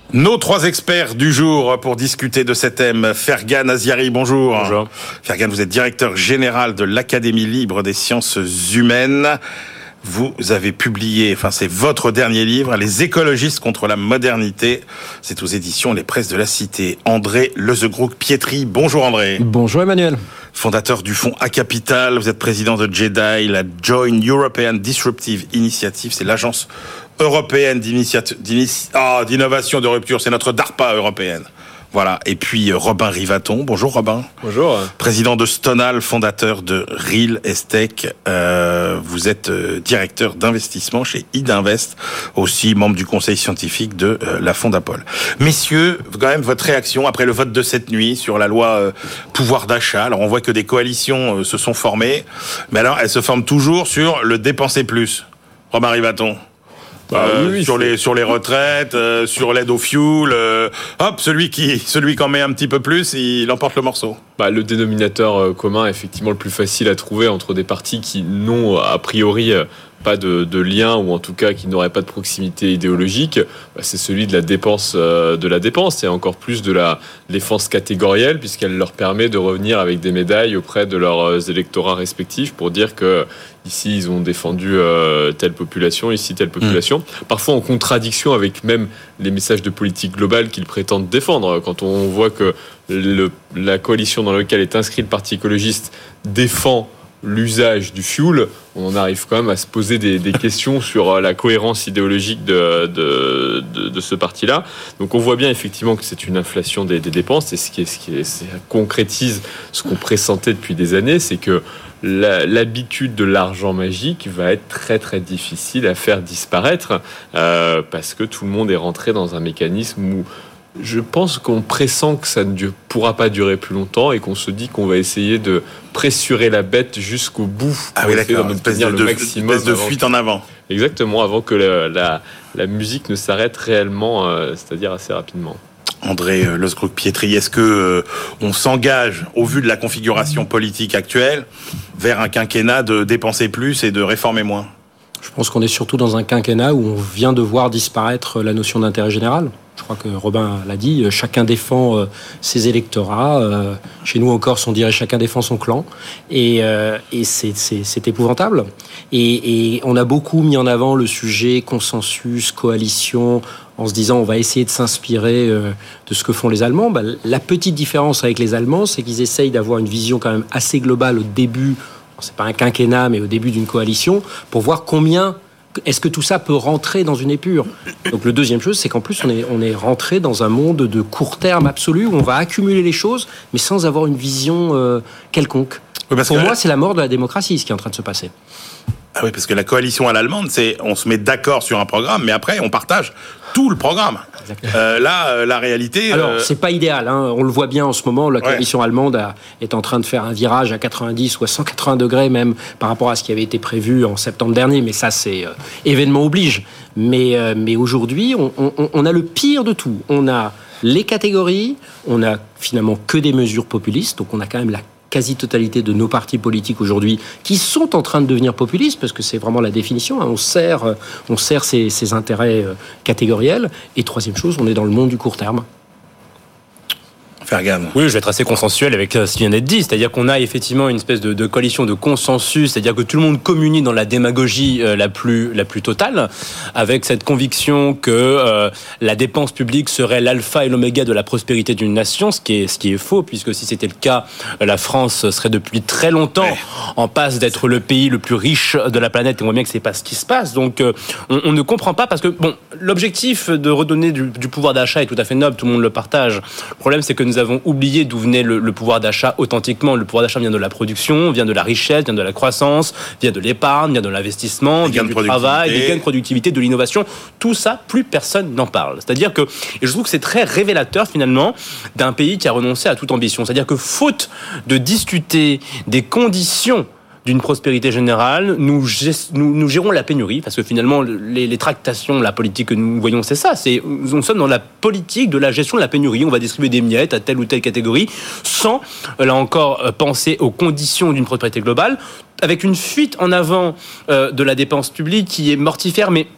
Nos trois experts du jour pour discuter de cet thème. Fergan Aziari, bonjour. Bonjour. Fergan, vous êtes directeur général de l'Académie libre des sciences humaines. Vous avez publié, c'est votre dernier livre, Les écologistes contre la modernité. C'est aux éditions Les Presses de la Cité. André Lezegrouc-Pietri, bonjour André. Bonjour Emmanuel. Fondateur du fonds A-Capital, vous êtes président de JEDI, la Joint European Disruptive Initiative, c'est l'agence européenne d'innovation de rupture, c'est notre DARPA européenne. Voilà. Et puis Robin Rivaton. Bonjour Robin. Bonjour. Président de Stonal, fondateur de Real Estate. Vous êtes directeur d'investissement chez Idinvest, aussi membre du conseil scientifique de la Fondapol. Messieurs, quand même votre réaction après le vote de cette nuit sur la loi pouvoir d'achat. Alors on voit que des coalitions se sont formées, mais alors elles se forment toujours sur le dépenser plus. Robin Rivaton. Sur les retraites, sur l'aide au fuel, celui qui en met un petit peu plus, il emporte le morceau. Le dénominateur commun, effectivement, le plus facile à trouver entre des partis qui n'ont a priori pas de lien, ou en tout cas qui n'auraient pas de proximité idéologique, c'est celui de la dépense, et encore plus de la défense catégorielle, puisqu'elle leur permet de revenir avec des médailles auprès de leurs électorats respectifs pour dire que ici ils ont défendu telle population, ici telle population, parfois en contradiction avec même les messages de politique globale qu'ils prétendent défendre. Quand on voit que la coalition dans laquelle est inscrit le Parti écologiste défend l'usage du fuel, on en arrive quand même à se poser des questions sur la cohérence idéologique de ce parti-là. Donc on voit bien effectivement que c'est une inflation des dépenses, et ce qui concrétise ce qu'on pressentait depuis des années, c'est que l'habitude de l'argent magique va être très très difficile à faire disparaître, parce que tout le monde est rentré dans un mécanisme où je pense qu'on pressent que ça ne pourra pas durer plus longtemps, et qu'on se dit qu'on va essayer de pressurer la bête jusqu'au bout pour essayer d'en obtenir le maximum. Une espèce de fuite en avant. Exactement, avant que la musique ne s'arrête réellement, c'est-à-dire assez rapidement. André Lezegrouc-Pietri, est-ce que on s'engage, au vu de la configuration politique actuelle, vers un quinquennat de dépenser plus et de réformer moins ? Je pense qu'on est surtout dans un quinquennat où on vient de voir disparaître la notion d'intérêt général. Je crois que Robin l'a dit, chacun défend ses électorats. Chez nous en Corse, on dirait chacun défend son clan. Et c'est épouvantable. Et on a beaucoup mis en avant le sujet consensus, coalition, en se disant on va essayer de s'inspirer de ce que font les Allemands. La petite différence avec les Allemands, c'est qu'ils essayent d'avoir une vision quand même assez globale au début. C'est pas un quinquennat, mais au début d'une coalition, pour voir combien est-ce que tout ça peut rentrer dans une épure. Donc le deuxième chose, c'est qu'en plus on est rentré dans un monde de court terme absolu, où on va accumuler les choses, mais sans avoir une vision quelconque. Oui, pour moi, c'est la mort de la démocratie, ce qui est en train de se passer. Ah oui, parce que la coalition à l'allemande, c'est on se met d'accord sur un programme, mais après on partage tout le programme. La réalité... Alors, c'est pas idéal, hein. On le voit bien en ce moment, la coalition allemande est en train de faire un virage à 90 ou à 180 degrés même par rapport à ce qui avait été prévu en septembre dernier, mais ça c'est événement oblige. Mais aujourd'hui, on a le pire de tout. On a les catégories, on a finalement que des mesures populistes, donc on a quand même la quasi-totalité de nos partis politiques aujourd'hui qui sont en train de devenir populistes, parce que c'est vraiment la définition, hein. On sert ses intérêts catégoriels. Et troisième chose, on est dans le monde du court terme. Fergan. Oui, je vais être assez consensuel avec ce qui vient d'être dit, c'est-à-dire qu'on a effectivement une espèce de coalition de consensus, c'est-à-dire que tout le monde communie dans la démagogie la plus totale, avec cette conviction que la dépense publique serait l'alpha et l'oméga de la prospérité d'une nation, ce qui est faux, puisque si c'était le cas, la France serait depuis très longtemps en passe d'être le pays le plus riche de la planète, et on voit bien que c'est pas ce qui se passe. Donc on ne comprend pas, parce que l'objectif de redonner du pouvoir d'achat est tout à fait noble, tout le monde le partage. Le problème, c'est que nous avons oublié d'où venait le pouvoir d'achat authentiquement. Le pouvoir d'achat vient de la production, vient de la richesse, vient de la croissance, vient de l'épargne, vient de l'investissement, vient du travail, des gains de productivité, de l'innovation. Tout ça, plus personne n'en parle. C'est-à-dire que, et je trouve que c'est très révélateur finalement d'un pays qui a renoncé à toute ambition. C'est-à-dire que faute de discuter des conditions d'une prospérité générale, nous gérons la pénurie, parce que finalement, les tractations, la politique que nous voyons, c'est ça. Nous sommes dans la politique de la gestion de la pénurie. On va distribuer des miettes à telle ou telle catégorie, sans, là encore, penser aux conditions d'une prospérité globale, avec une fuite en avant de la dépense publique qui est mortifère, mais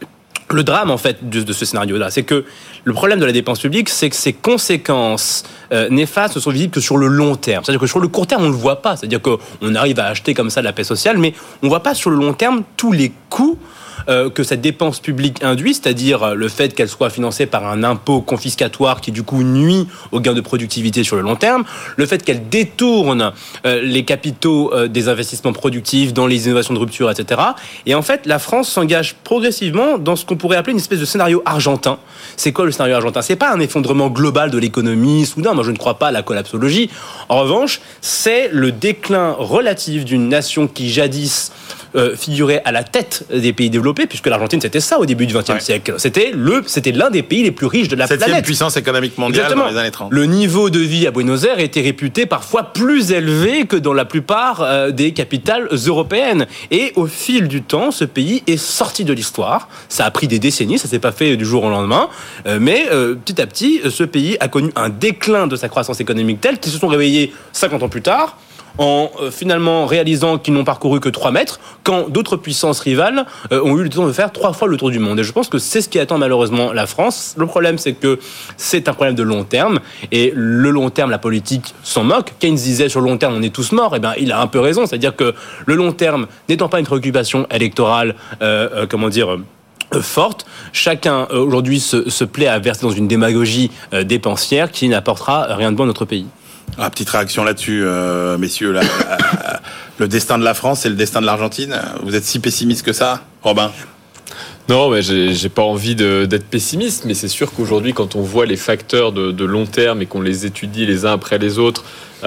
le drame en fait de ce scénario-là, c'est que le problème de la dépense publique, c'est que ses conséquences néfastes ne sont visibles que sur le long terme. C'est-à-dire que sur le court terme, on ne le voit pas. C'est-à-dire qu'on arrive à acheter comme ça de la paix sociale, mais on ne voit pas sur le long terme tous les coûts que cette dépense publique induit, c'est-à-dire le fait qu'elle soit financée par un impôt confiscatoire qui du coup nuit aux gains de productivité sur le long terme, le fait qu'elle détourne les capitaux des investissements productifs dans les innovations de rupture, etc. Et en fait, la France s'engage progressivement dans ce qu'on pourrait appeler une espèce de scénario argentin. C'est quoi le scénario argentin ? C'est pas un effondrement global de l'économie soudain, moi je ne crois pas à la collapsologie. En revanche, c'est le déclin relatif d'une nation qui jadis figurait à la tête des pays développés, puisque l'Argentine c'était ça au début du XXe siècle. C'était l'un des pays les plus riches de la planète. 7e puissance économique mondiale. Exactement. Dans les années 30. Le niveau de vie à Buenos Aires était réputé parfois plus élevé que dans la plupart des capitales européennes. Et au fil du temps, ce pays est sorti de l'histoire. Ça a pris des décennies, ça s'est pas fait du jour au lendemain, mais petit à petit, ce pays a connu un déclin de sa croissance économique tel qu'ils se sont réveillés 50 ans plus tard, en finalement réalisant qu'ils n'ont parcouru que 3 mètres, quand d'autres puissances rivales ont eu le temps de faire 3 fois le tour du monde. Et je pense que c'est ce qui attend malheureusement la France. Le problème, c'est que c'est un problème de long terme, et le long terme, la politique s'en moque. Keynes disait sur le long terme, on est tous morts. Eh bien, il a un peu raison. C'est-à-dire que le long terme n'étant pas une préoccupation électorale, forte, chacun aujourd'hui se plaît à verser dans une démagogie dépensière qui n'apportera rien de bon à notre pays. Petite réaction là-dessus, messieurs. Le destin de la France et le destin de l'Argentine, vous êtes si pessimiste que ça, Robin ? Non, mais j'ai pas envie d'être pessimiste, mais c'est sûr qu'aujourd'hui, quand on voit les facteurs de long terme et qu'on les étudie les uns après les autres,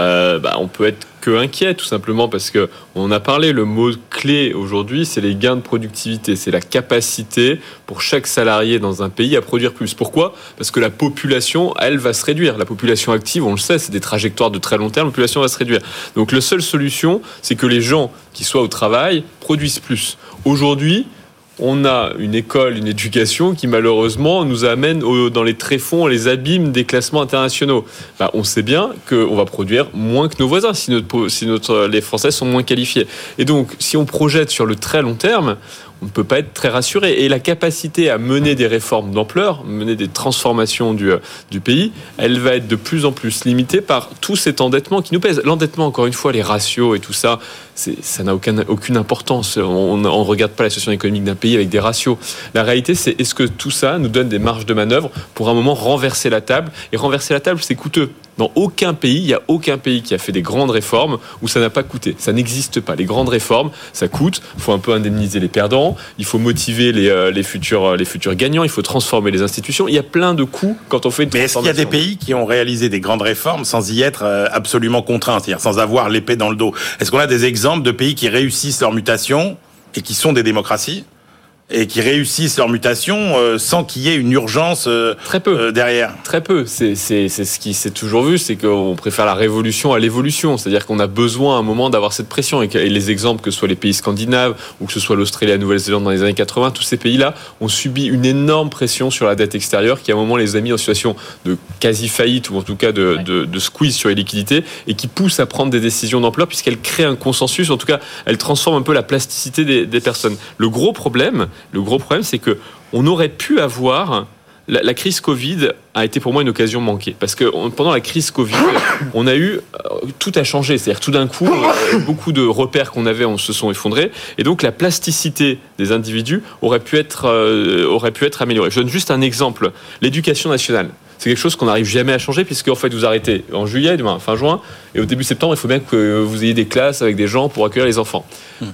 on peut être que inquiet, tout simplement parce que on a parlé, le mot clé aujourd'hui, c'est les gains de productivité, c'est la capacité pour chaque salarié dans un pays à produire plus. Pourquoi ? Parce que la population, elle, va se réduire. La population active, on le sait, c'est des trajectoires de très long terme, la population va se réduire. Donc la seule solution, c'est que les gens qui soient au travail produisent plus. Aujourd'hui, on a une école, une éducation qui malheureusement nous amène dans les tréfonds, les abîmes des classements internationaux. On sait bien qu'on va produire moins que nos voisins si les Français sont moins qualifiés. Et donc, si on projette sur le très long terme, on ne peut pas être très rassuré. Et la capacité à mener des réformes d'ampleur, mener des transformations du pays, elle va être de plus en plus limitée par tout cet endettement qui nous pèse. L'endettement, encore une fois, les ratios et tout ça, ça n'a aucune importance. On ne regarde pas la situation économique d'un pays avec des ratios. La réalité, c'est est-ce que tout ça nous donne des marges de manœuvre pour un moment renverser la table ? Et renverser la table, c'est coûteux. Dans aucun pays, il n'y a aucun pays qui a fait des grandes réformes où ça n'a pas coûté. Ça n'existe pas. Les grandes réformes, ça coûte. Il faut un peu indemniser les perdants. Il faut motiver les futurs gagnants. Il faut transformer les institutions. Il y a plein de coûts quand on fait une transformation. Mais est-ce qu'il y a des pays qui ont réalisé des grandes réformes sans y être absolument contraints, c'est-à-dire sans avoir l'épée dans le dos ? Est-ce qu'on a des exemples de pays qui réussissent leur mutation et qui sont des démocraties ? Et qui réussissent leur mutation sans qu'il y ait une urgence très peu derrière. Très peu. C'est ce qui s'est toujours vu, c'est qu'on préfère la révolution à l'évolution. C'est-à-dire qu'on a besoin à un moment d'avoir cette pression. Et les exemples, que ce soit les pays scandinaves ou que ce soit l'Australie et la Nouvelle-Zélande dans les années 80, tous ces pays-là ont subi une énorme pression sur la dette extérieure qui à un moment les a mis en situation de quasi-faillite ou en tout cas de squeeze sur les liquidités et qui pousse à prendre des décisions d'ampleur puisqu'elle crée un consensus. En tout cas, elle transforme un peu la plasticité des personnes. Le gros problème, c'est que on aurait pu avoir la crise Covid a été pour moi une occasion manquée parce que pendant la crise Covid, on a eu tout a changé, c'est-à-dire tout d'un coup beaucoup de repères qu'on avait se sont effondrés et donc la plasticité des individus aurait pu être améliorée. Je donne juste un exemple, l'éducation nationale. C'est quelque chose qu'on n'arrive jamais à changer puisque en fait vous arrêtez en juillet, fin juin et au début septembre, il faut bien que vous ayez des classes avec des gens pour accueillir les enfants.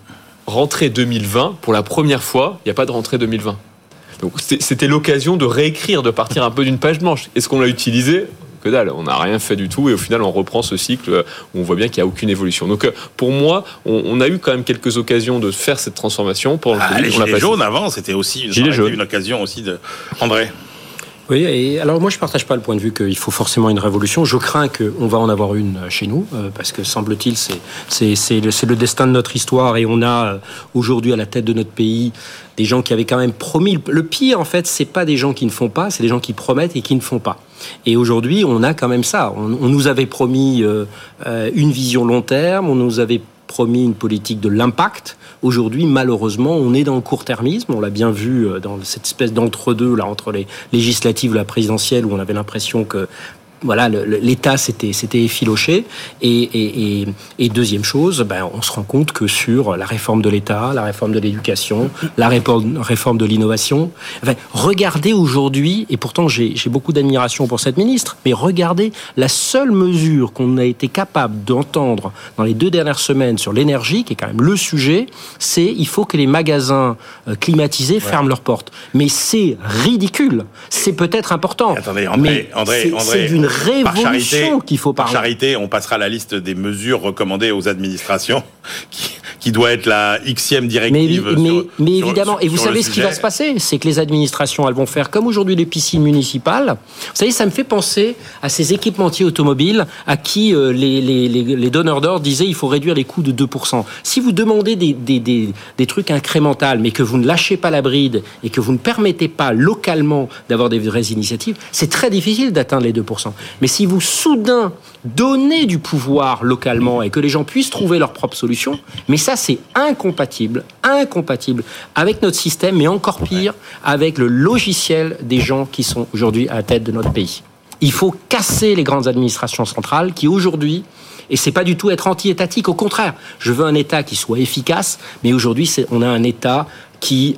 Rentrée 2020, pour la première fois, il n'y a pas de rentrée 2020. Donc c'était l'occasion de réécrire, de partir un peu d'une page blanche. Est-ce qu'on l'a utilisé ? Que dalle, on n'a rien fait du tout et au final on reprend ce cycle où on voit bien qu'il n'y a aucune évolution. Donc pour moi, on a eu quand même quelques occasions de faire cette transformation. Les gilets jaunes avant, c'était aussi une occasion aussi de... André ? Oui, et alors moi je partage pas le point de vue qu'il faut forcément une révolution. Je crains qu'on va en avoir une chez nous, parce que semble-t-il c'est le destin de notre histoire et on a aujourd'hui à la tête de notre pays des gens qui avaient quand même promis. Le pire en fait, c'est pas des gens qui ne font pas, c'est des gens qui promettent et qui ne font pas. Et aujourd'hui, on a quand même ça. On nous avait promis une vision long terme, on nous avait promis une politique de l'impact. Aujourd'hui, malheureusement, on est dans le court-termisme. On l'a bien vu dans cette espèce d'entre-deux là, entre les législatives et la présidentielle, où on avait l'impression que l'État s'était effiloché. Et deuxième chose, on se rend compte que sur la réforme de l'État, la réforme de l'éducation, la réforme de l'innovation, regardez aujourd'hui, et pourtant j'ai beaucoup d'admiration pour cette ministre, mais regardez la seule mesure qu'on a été capable d'entendre dans les 2 dernières semaines sur l'énergie, qui est quand même le sujet, c'est il faut que les magasins climatisés ferment leurs portes. Mais c'est ridicule. C'est peut-être important. Attendez, André, c'est d'une révolution qu'il faut parler. Par charité, on passera la liste des mesures recommandées aux administrations qui doit être la Xème directive. Mais évidemment, et vous savez ce qui va se passer, c'est que les administrations, elles vont faire comme aujourd'hui les piscines municipales. Vous savez, ça me fait penser à ces équipementiers automobiles à qui les donneurs d'ordre disaient il faut réduire les coûts de 2%. Si vous demandez des trucs incrémentaux, mais que vous ne lâchez pas la bride et que vous ne permettez pas localement d'avoir des vraies initiatives, c'est très difficile d'atteindre les 2%. Mais si vous soudain donnez du pouvoir localement et que les gens puissent trouver leurs propres solutions, mais ça c'est incompatible avec notre système, mais encore pire avec le logiciel des gens qui sont aujourd'hui à la tête de notre pays. Il faut casser les grandes administrations centrales qui aujourd'hui, et c'est pas du tout être anti-étatique, au contraire, je veux un État qui soit efficace, mais aujourd'hui on a un État qui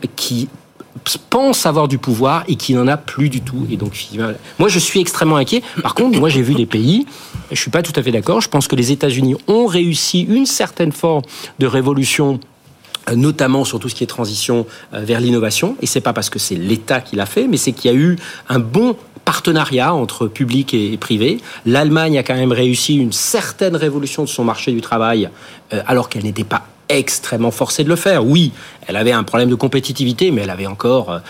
pense avoir du pouvoir et qui n'en a plus du tout. Et donc, moi, je suis extrêmement inquiet. Par contre, moi, j'ai vu des pays, je suis pas tout à fait d'accord, je pense que les États-Unis ont réussi une certaine forme de révolution, notamment sur tout ce qui est transition vers l'innovation. Et c'est pas parce que c'est l'État qui l'a fait, mais c'est qu'il y a eu un bon partenariat entre public et privé. L'Allemagne a quand même réussi une certaine révolution de son marché du travail, alors qu'elle n'était pas extrêmement forcée de le faire. Oui, elle avait un problème de compétitivité, mais elle avait encore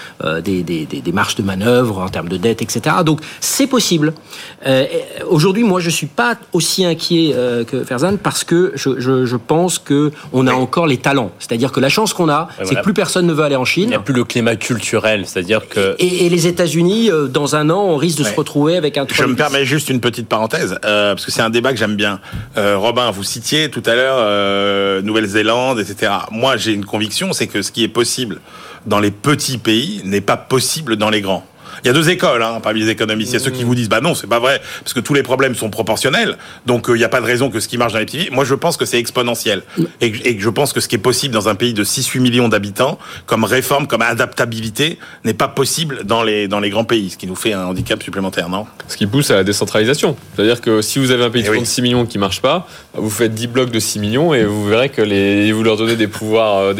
des marges de manœuvre en termes de dette, etc. Donc, c'est possible. Aujourd'hui, moi, je suis pas aussi inquiet que Ferzan parce que je pense que on a encore les talents. C'est-à-dire que la chance qu'on a, c'est que plus personne ne veut aller en Chine. Il n'y a plus le climat culturel, c'est-à-dire que... Et les États-Unis, dans un an, on risque de se retrouver avec un... Je me permets juste une petite parenthèse, parce que c'est un débat que j'aime bien. Robin, vous citiez tout à l'heure Nouvelle-Zélande, etc. Moi, j'ai une conviction, c'est que ce qui est possible dans les petits pays n'est pas possible dans les grands. Il y a 2 écoles parmi les économistes. Il y a ceux qui vous disent non, c'est pas vrai, parce que tous les problèmes sont proportionnels, donc il n'y a pas de raison que ce qui marche dans les petits pays. Moi, je pense que c'est exponentiel. Et je pense que ce qui est possible dans un pays de 6-8 millions d'habitants, comme réforme, comme adaptabilité, n'est pas possible dans les grands pays, ce qui nous fait un handicap supplémentaire, non ? Ce qui pousse à la décentralisation. C'est-à-dire que si vous avez un pays de 36 millions qui ne marche pas, vous faites 10 blocs de 6 millions et vous verrez que vous leur donnez des pouvoirs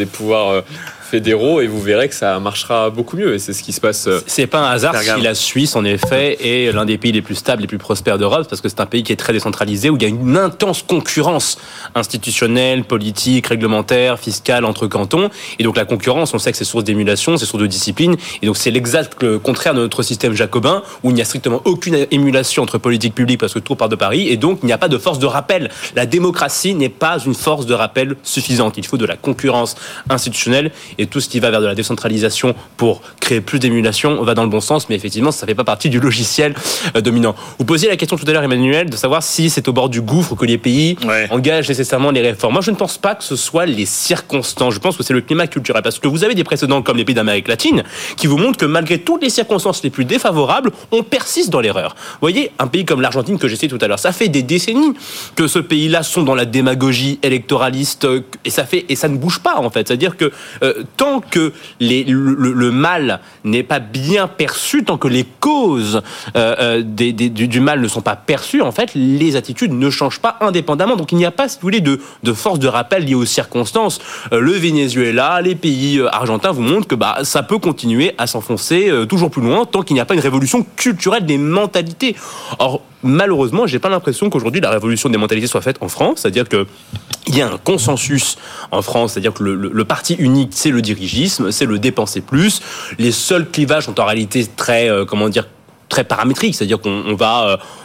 fédéraux et vous verrez que ça marchera beaucoup mieux et c'est ce qui se passe. C'est pas un hasard si la Suisse en effet est l'un des pays les plus stables, les plus prospères d'Europe parce que c'est un pays qui est très décentralisé où il y a une intense concurrence institutionnelle, politique, réglementaire, fiscale entre cantons et donc la concurrence on sait que c'est source d'émulation, c'est source de discipline et donc c'est l'exact contraire de notre système jacobin où il n'y a strictement aucune émulation entre politique publique parce que tout part de Paris et donc il n'y a pas de force de rappel. La démocratie n'est pas une force de rappel suffisante. Il faut de la concurrence institutionnelle et tout ce qui va vers de la décentralisation pour créer plus d'émulation va dans le bon sens, mais effectivement, ça ne fait pas partie du logiciel dominant. Vous posiez la question tout à l'heure, Emmanuel, de savoir si c'est au bord du gouffre que les pays engagent nécessairement les réformes. Moi, je ne pense pas que ce soit les circonstances. Je pense que c'est le climat culturel, parce que vous avez des précédents comme les pays d'Amérique latine qui vous montrent que malgré toutes les circonstances les plus défavorables, on persiste dans l'erreur. Vous voyez, un pays comme l'Argentine que j'ai cité tout à l'heure, ça fait des décennies que ce pays-là sont dans la démagogie électoraliste et ça ne bouge pas en fait. C'est-à-dire que tant que le mal n'est pas bien perçu, tant que les causes du mal ne sont pas perçues, en fait, les attitudes ne changent pas indépendamment. Donc il n'y a pas, si vous voulez, de force de rappel liée aux circonstances. Le Venezuela, les pays argentins vous montrent que ça peut continuer à s'enfoncer toujours plus loin tant qu'il n'y a pas une révolution culturelle des mentalités. Or, malheureusement, j'ai pas l'impression qu'aujourd'hui la révolution des mentalités soit faite en France, c'est-à-dire que il y a un consensus en France, c'est-à-dire que le parti unique, c'est le dirigisme, c'est le dépenser plus. Les seuls clivages sont en réalité très paramétriques, c'est-à-dire qu'on va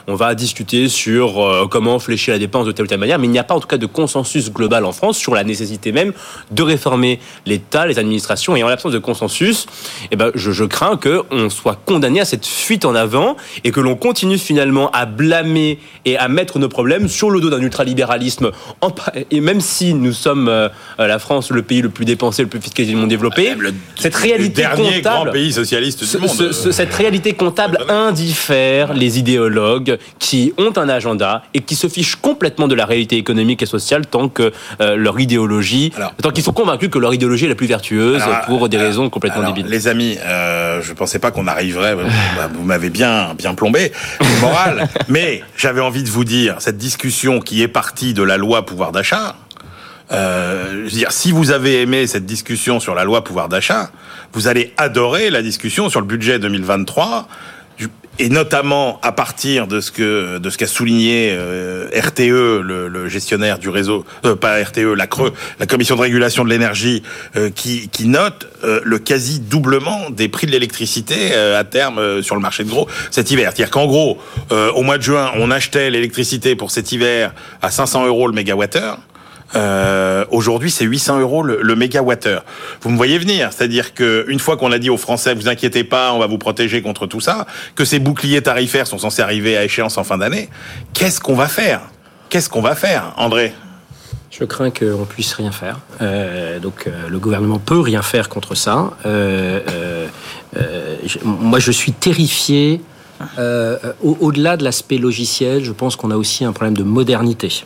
on va discuter sur comment flécher la dépense de telle ou telle manière, mais il n'y a pas en tout cas de consensus global en France sur la nécessité même de réformer l'État, les administrations, et en l'absence de consensus, je crains qu'on soit condamné à cette fuite en avant et que l'on continue finalement à blâmer et à mettre nos problèmes sur le dos d'un ultralibéralisme, et même si nous sommes la France, le pays le plus dépensé, le plus fiscalisé du monde développé, cette réalité le dernier comptable, grand pays socialiste du monde. Cette réalité comptable indiffère les idéologues qui ont un agenda et qui se fichent complètement de la réalité économique et sociale tant que leur idéologie, tant qu'ils sont convaincus que leur idéologie est la plus vertueuse pour des raisons complètement débiles. Les amis, je pensais pas qu'on arriverait. Vous m'avez bien plombé, le moral. Mais j'avais envie de vous dire, cette discussion qui est partie de la loi pouvoir d'achat. Je veux dire, si vous avez aimé cette discussion sur la loi pouvoir d'achat, vous allez adorer la discussion sur le budget 2023, et notamment à partir de ce qu'a souligné RTE, le gestionnaire du réseau, pas RTE, la CRE, la Commission de régulation de l'énergie, qui note le quasi doublement des prix de l'électricité à terme sur le marché de gros cet hiver. C'est-à-dire qu'en gros, au mois de juin, on achetait l'électricité pour cet hiver à 500 € le mégawattheure. Aujourd'hui, c'est 800 € le mégawattheure. Vous me voyez venir, c'est-à-dire que une fois qu'on a dit aux Français, vous inquiétez pas, on va vous protéger contre tout ça, que ces boucliers tarifaires sont censés arriver à échéance en fin d'année, qu'est-ce qu'on va faire, André ? Je crains qu'on puisse rien faire. Donc, le gouvernement peut rien faire contre ça. Moi, je suis terrifié. Au-delà de l'aspect logiciel, je pense qu'on a aussi un problème de modernité.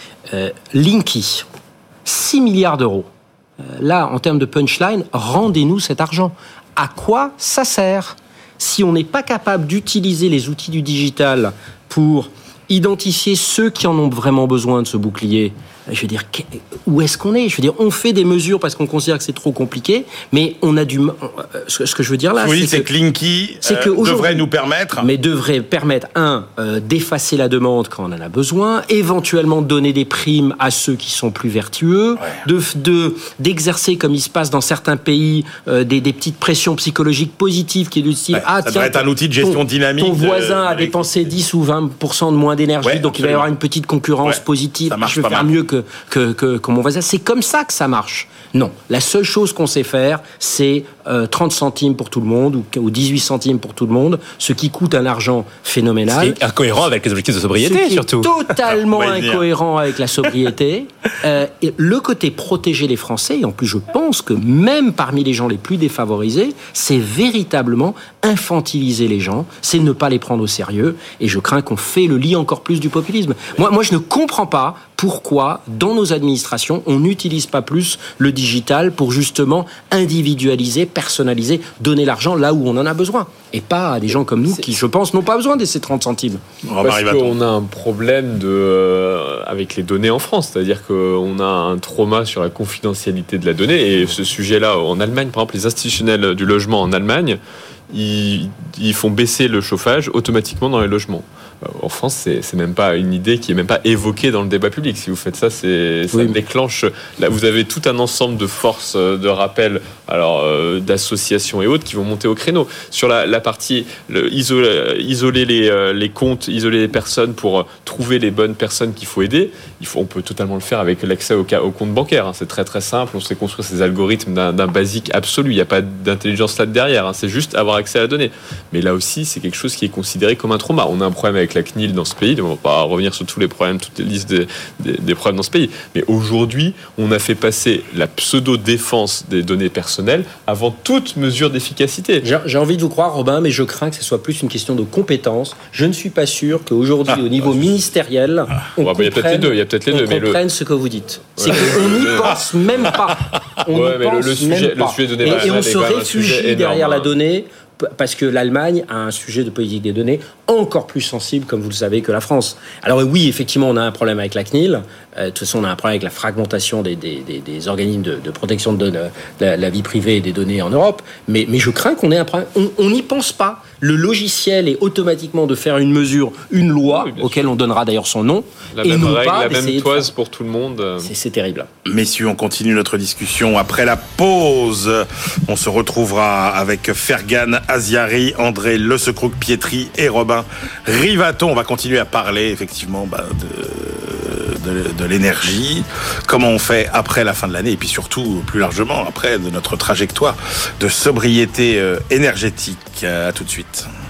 Linky, 6 milliards €. Là, en termes de punchline, rendez-nous cet argent. À quoi ça sert ? Si on n'est pas capable d'utiliser les outils du digital pour identifier ceux qui en ont vraiment besoin de ce bouclier, je veux dire, où est-ce qu'on est ? Je veux dire, on fait des mesures parce qu'on considère que c'est trop compliqué, mais on a ce que je veux dire là, c'est que Linky devrait nous permettre... Mais devrait permettre, d'effacer la demande quand on en a besoin, éventuellement de donner des primes à ceux qui sont plus vertueux, d'exercer, comme il se passe dans certains pays, des petites pressions psychologiques positives qui est du style, ça devrait être un outil de gestion dynamique. Ton voisin a dépensé 10 ou 20% de moins d'énergie, donc il va y avoir une petite concurrence positive. Ça marche je vais faire mieux que mon voisin. C'est comme ça que ça marche. Non. La seule chose qu'on sait faire, c'est 30 centimes pour tout le monde ou 18 centimes pour tout le monde, ce qui coûte un argent phénoménal. C'est incohérent avec les objectifs de sobriété, surtout. Totalement incohérent avec la sobriété. Et le côté protéger les Français, et en plus je pense que même parmi les gens les plus défavorisés, c'est véritablement infantiliser les gens, c'est ne pas les prendre au sérieux, et je crains qu'on fait le lit encore plus du populisme. Moi je ne comprends pas pourquoi, dans nos administrations, on n'utilise pas plus le digital pour justement individualiser, personnaliser, donner l'argent là où on en a besoin. Et pas à des gens comme nous qui, je pense, n'ont pas besoin de ces 30 centimes. Parce qu'on a un problème avec les données en France. C'est-à-dire qu'on a un trauma sur la confidentialité de la donnée. Et ce sujet-là, en Allemagne, par exemple, les institutionnels du logement en Allemagne, ils font baisser le chauffage automatiquement dans les logements. En France, c'est même pas une idée qui est même pas évoquée dans le débat public. Si vous faites ça, ça déclenche. Là, vous avez tout un ensemble de forces de rappel, d'associations et autres qui vont monter au créneau sur la partie isoler les comptes, isoler les personnes pour trouver les bonnes personnes qu'il faut aider. On peut totalement le faire avec l'accès au compte bancaire. C'est très très simple. On sait construire ces algorithmes d'un basique absolu. Il n'y a pas d'intelligence là derrière. C'est juste avoir accès à la donnée. Mais là aussi, c'est quelque chose qui est considéré comme un trauma. On a un problème avec la CNIL dans ce pays, on ne va pas revenir sur tous les problèmes, toutes les listes des problèmes dans ce pays, mais aujourd'hui on a fait passer la pseudo-défense des données personnelles avant toute mesure d'efficacité. J'ai envie de vous croire, Robin, mais je crains que ce soit plus une question de compétence. Je ne suis pas sûr qu'aujourd'hui au niveau ministériel on comprenne ce que vous dites. C'est qu'on n'y pense même pas. Le sujet des données et on se réfugie derrière la donnée parce que l'Allemagne a un sujet de politique des données encore plus sensible, comme vous le savez, que la France. Alors oui, effectivement, on a un problème avec la CNIL. De toute façon, on a un problème avec la fragmentation des organismes de protection de la vie privée et des données en Europe. Mais je crains qu'on ait un problème. On n'y pense pas. le logiciel est automatiquement de faire une mesure, une loi, auquel on donnera d'ailleurs son nom, la et même non règle, pas la même toise pour tout le monde. C'est terrible. Messieurs, on continue notre discussion après la pause. On se retrouvera avec Fergan Aziari, André Le Secrouc-Pietri et Robin Rivaton. On va continuer à parler effectivement de l'énergie, comment on fait après la fin de l'année et puis surtout plus largement après de notre trajectoire de sobriété énergétique. À tout de suite.